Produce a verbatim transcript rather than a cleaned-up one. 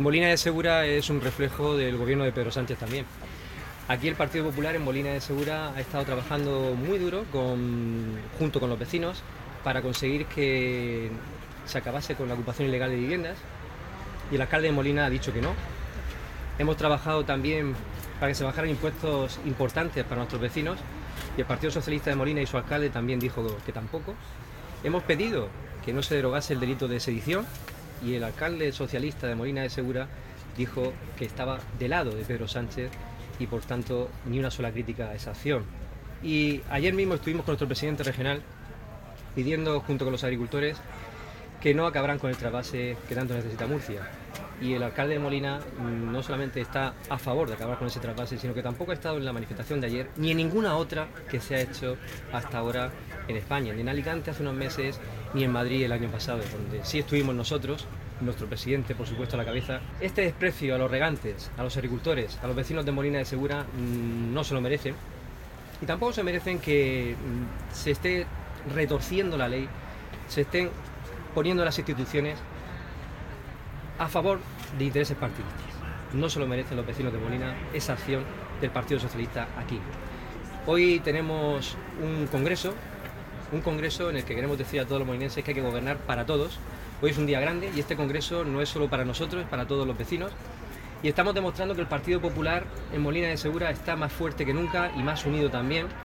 Molina de Segura es un reflejo del gobierno de Pedro Sánchez también. Aquí el Partido Popular en Molina de Segura ha estado trabajando muy duro con, junto con los vecinos para conseguir que se acabase con la ocupación ilegal de viviendas, y el alcalde de Molina ha dicho que no. Hemos trabajado también para que se bajaran impuestos importantes para nuestros vecinos, y el Partido Socialista de Molina y su alcalde también dijo que tampoco. Hemos pedido que no se derogase el delito de sedición, y el alcalde socialista de Molina de Segura dijo que estaba del lado de Pedro Sánchez y por tanto ni una sola crítica a esa acción. Y ayer mismo estuvimos con nuestro presidente regional pidiendo, junto con los agricultores, que no acabarán con el trasvase que tanto necesita Murcia. Y el alcalde de Molina no solamente está a favor de acabar con ese trasvase, sino que tampoco ha estado en la manifestación de ayer ni en ninguna otra que se ha hecho hasta ahora en España, ni en Alicante hace unos meses, ni en Madrid el año pasado, donde sí estuvimos nosotros, nuestro presidente por supuesto a la cabeza. Este desprecio a los regantes, a los agricultores, a los vecinos de Molina de Segura no se lo merecen, y tampoco se merecen que se esté retorciendo la ley, se estén poniendo las instituciones a favor de intereses partidistas. No se lo merecen los vecinos de Molina esa acción del Partido Socialista aquí. Hoy tenemos un congreso, un congreso en el que queremos decir a todos los molinenses que hay que gobernar para todos. Hoy es un día grande y este congreso no es solo para nosotros, es para todos los vecinos. Y estamos demostrando que el Partido Popular en Molina de Segura está más fuerte que nunca y más unido también.